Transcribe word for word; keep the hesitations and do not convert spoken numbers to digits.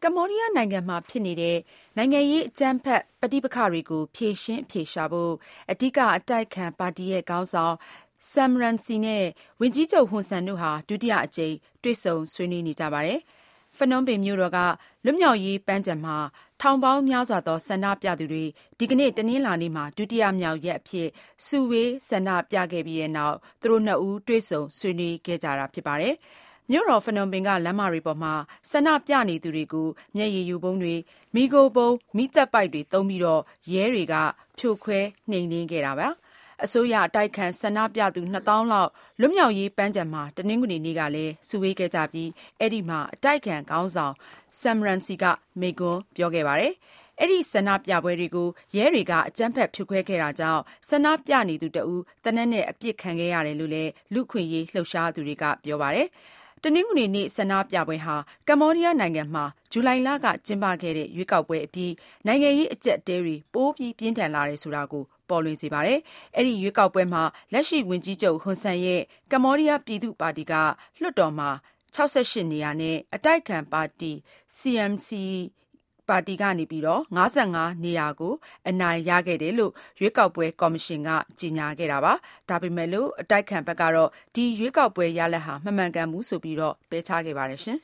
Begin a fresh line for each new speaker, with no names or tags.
ကမ္ဘောဒီးယားနိုင်ငံမှာဖြစ်နေတဲ့နိုင်ငံရေးအကြမ်းဖက်ပဋိပက္ခတွေကိုဖြေရှင်းအဖြေရှာဖို့အဓိကအတိုက်ခံပါတီရဲ့ခေါင်းဆောင် Sam Rainsy နဲ့ဝန်ကြီးချုပ်ဟွန်ဆန်တို့ဟာဒုတိယအကြိမ်တွေ့ဆုံဆွေးနွေးနေကြပါတယ်။ဖနွမ်းပင်မြို့တော်ကလွတ်မြောက်ရေးပန်းခြံမှာထောင်ပေါင်းများစွာသောဆန္ဒပြသူတွေဒီကနေ့တနင်္လာနေ့မှာဒုတိယမြောက်ရက်အဖြစ်စုဝေးဆန္ဒပြခဲ့ပြီးတဲ့နောက်သူတို့နှစ်ဦးတွေ့ဆုံဆွေးနွေးခဲ့ကြတာဖြစ်ပါတယ်။မြို့တော်ဖနွမ်ပင်ကလမ်းမတွေပေါ်မှာဆန္ဒပြနေသူတွေကိုမျက်ရည်ယိုဗုံးတွေမီးခိုးဗုံးမီးသတ်ပိုက်တွေသုံးပြီးတော့ရဲတွေကဖြိုခွဲနှိမ်နင်းခဲ့တာပါ။အစိုးရအတိုက်ခံဆန္ဒပြသူနှစ်သောင်းလောက်လွတ်မြောက်ရေးပန်းခြံမှာတနင်္ဂနွေနေ့ကလည်းစုဝေးခဲ့ကြပြီးအဲ့ဒီမှာအတိုက်ခံခေါင်းဆောင် Sam Rainsy ကမိန့်ခွန်းပြောခဲ့ပါတယ်။အဲ့ဒီဆန္ဒပြပွဲတွေကိုရဲတွေကအကြမ်းဖက်ဖြိုခွဲခဲ့တာကြောင့်ဆန္ဒပြနေသူတဦးတနက်နဲ့အပြစ်ခံခဲ့ရတယ်လို့လည်းလူခွင့်ရေးလှုပ်ရှားသူတွေကပြောပါတယ်။တနင်္ဂနွေနေ့ဆန္ဒပြပွဲဟာကမ္ဘောဒီးယားနိုင်ငံမှာဇူလိုင်လကကျင်းပခဲ့တဲ့ရွေးကောက်ပွဲအပြီးနိုင်ငံရေးအကျပ်အတဲတွေပိုပြီးပြင်းထန်လာတယ်ဆိုတာကိုပေါ်လွင်စေပါတယ်။အဲ့ဒီရွေးကောက်ပွဲမှာလက်ရှိဝန်ကြီးချုပ်ဟွန်ဆန်ရဲ့ကမ္ဘောဒီးယားပြည်သူ့ပါတီကလွှတ်တော်မှာ၆၈နေရာနဲ့အတိုက်ခံပါတီ စီ အမ် စီ ပါတီကနေပြီးတော့၅၅နေရာကိုအနိုင်ရခဲ့တယ်လို့ရွေးကောက်ပွဲကော်မရှင်ကကြေညာခဲ့တာပါ။ဒါပေမဲ့လို့အတိုက်ခံဘက်ကတော့ဒီရွေးကောက်ပွဲရလဒ်ဟာမမှန်ကန်ဘူးဆိုပြီးတော့ပယ်ချခဲ့ပါတယ်ရှင်